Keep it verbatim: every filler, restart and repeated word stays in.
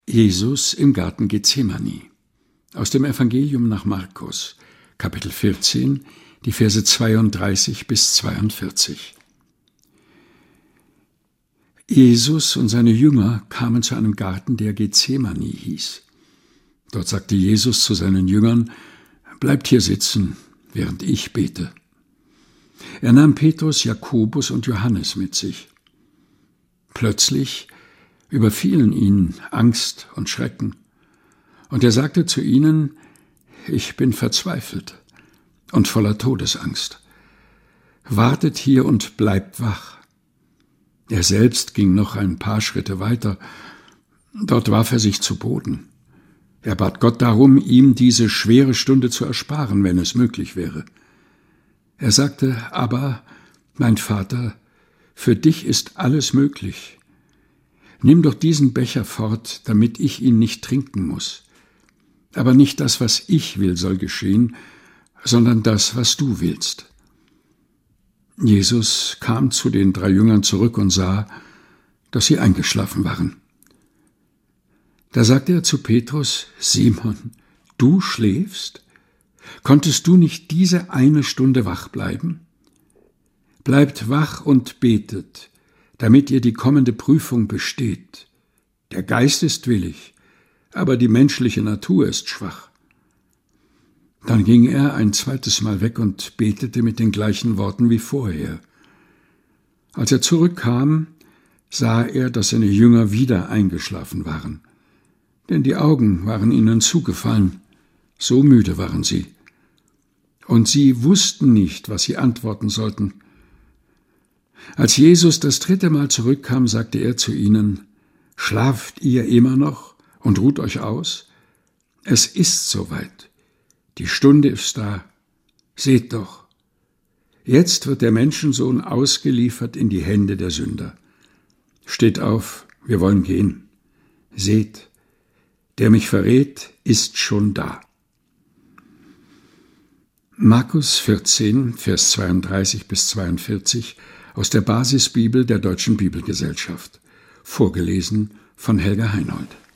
Jesus im Garten Gethsemane. Aus dem Evangelium nach Markus, Kapitel vierzehn, die Verse zweiunddreißig bis zweiundvierzig. Jesus und seine Jünger kamen zu einem Garten, der Gethsemane hieß. Dort sagte Jesus zu seinen Jüngern: Bleibt hier sitzen, während ich bete. Er nahm Petrus, Jakobus und Johannes mit sich. Plötzlich überfielen ihn Angst und Schrecken, und er sagte zu ihnen: Ich bin verzweifelt und voller Todesangst. Wartet hier und bleibt wach. Er selbst ging noch ein paar Schritte weiter. Dort warf er sich zu Boden. Er bat Gott darum, ihm diese schwere Stunde zu ersparen, wenn es möglich wäre. Er sagte: Aber, mein Vater, für dich ist alles möglich. Nimm doch diesen Becher fort, damit ich ihn nicht trinken muss. Aber nicht das, was ich will, soll geschehen, sondern das, was du willst. Jesus kam zu den drei Jüngern zurück und sah, dass sie eingeschlafen waren. Da sagte er zu Petrus: Simon, du schläfst? Konntest du nicht diese eine Stunde wach bleiben? Bleibt wach und betet, damit ihr die kommende Prüfung besteht. Der Geist ist willig, aber die menschliche Natur ist schwach. Dann ging er ein zweites Mal weg und betete mit den gleichen Worten wie vorher. Als er zurückkam, sah er, dass seine Jünger wieder eingeschlafen waren, denn die Augen waren ihnen zugefallen, so müde waren sie. Und sie wussten nicht, was sie antworten sollten. Als Jesus das dritte Mal zurückkam, sagte er zu ihnen: Schlaft ihr immer noch und ruht euch aus? Es ist soweit. Die Stunde ist da. Seht doch. Jetzt wird der Menschensohn ausgeliefert in die Hände der Sünder. Steht auf, wir wollen gehen. Seht, der mich verrät, ist schon da. Markus vierzehn, Vers zweiunddreißig bis zweiundvierzig aus der Basisbibel der Deutschen Bibelgesellschaft. Vorgelesen von Helga Heinold.